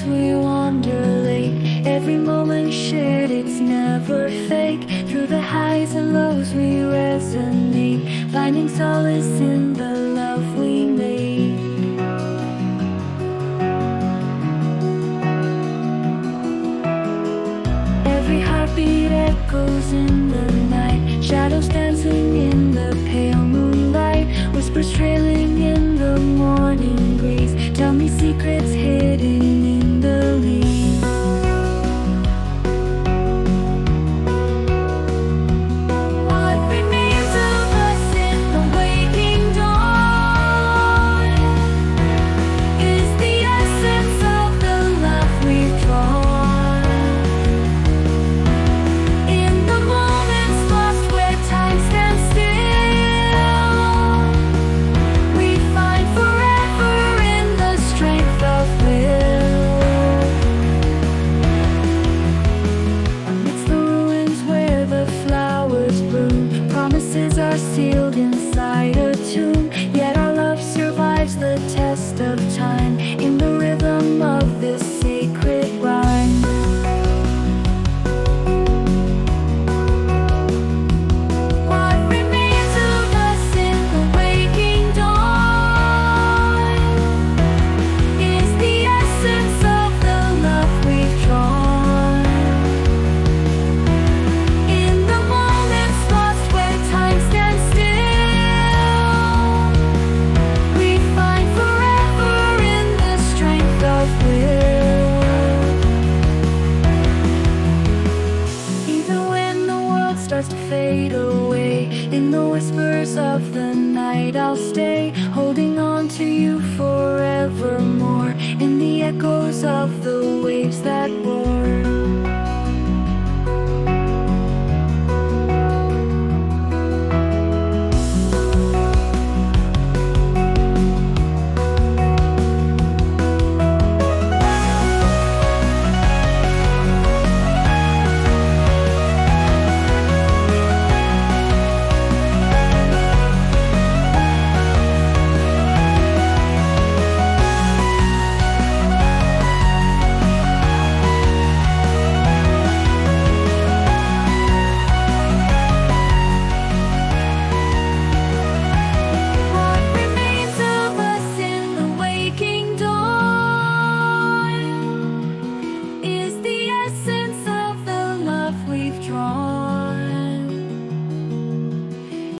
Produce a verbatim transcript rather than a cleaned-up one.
we wander late. Every moment shared, it's never fake. Through the highs and lows we resonate, finding solace in the love we made. Every heartbeat echoes in the night, shadows dancing in the pale moonlight, whispers trailing in the morning breeze. Tell me secrets hidden in the leaves. What remains of us in the waking dawn is the essence of the love we've drawn. In the moments lost where time stands still, we find forever in the strength of will. Amidst the ruins where the flowers bloom, promises are sealed inside a tomb. Yet our love survives the test of time in the rhythm of this sacred rhyme. What remains of us in the waking dawn is the essence of the love we've drawn. In the moments lost where time stands still, we find forever in the strength of will. Even when the world starts to fade away, in the whispers of the night I'll stay, holding on to you forevermore, in the echoes of the waves that roar.